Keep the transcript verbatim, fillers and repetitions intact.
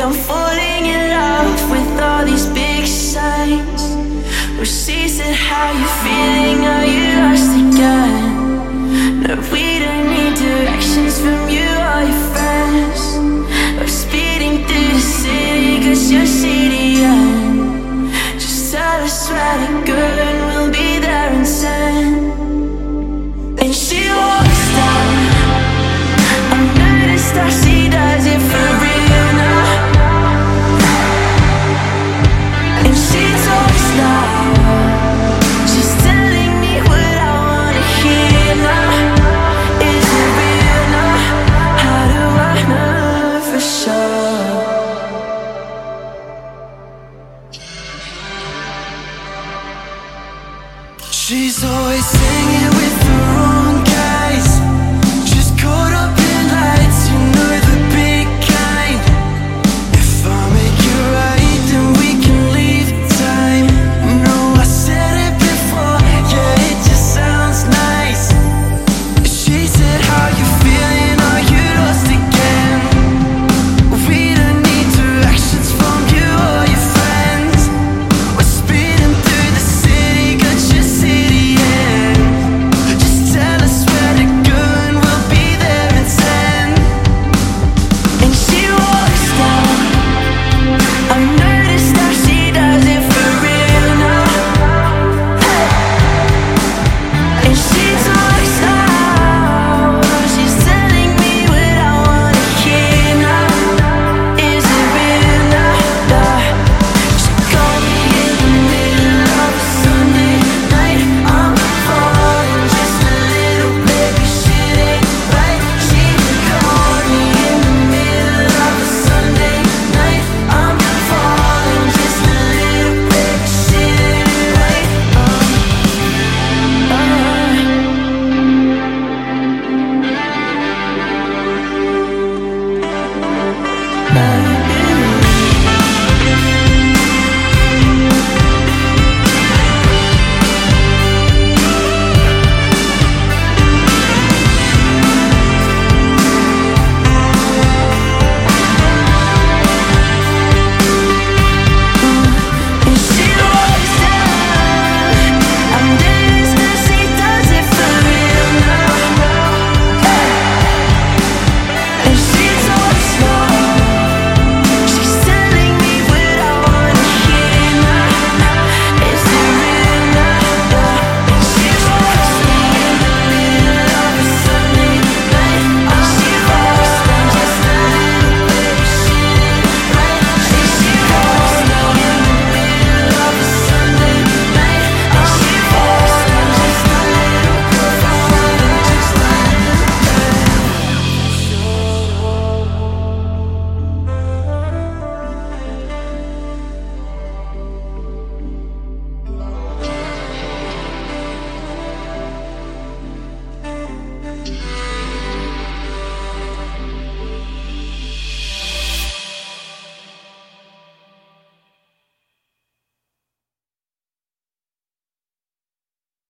I'm falling in love with all these big signs. Well, she said, how you feeling? Are you lost again? No, we don't need directions from you or your friends. We're speeding through the city cause you're C D N. Just tell us where to go and we'll be there in ten. And she walks down. I noticed how she does it for real now. And she talks loud. She's telling me what I wanna hear now. Is it real now? How do I know for sure? She's always singing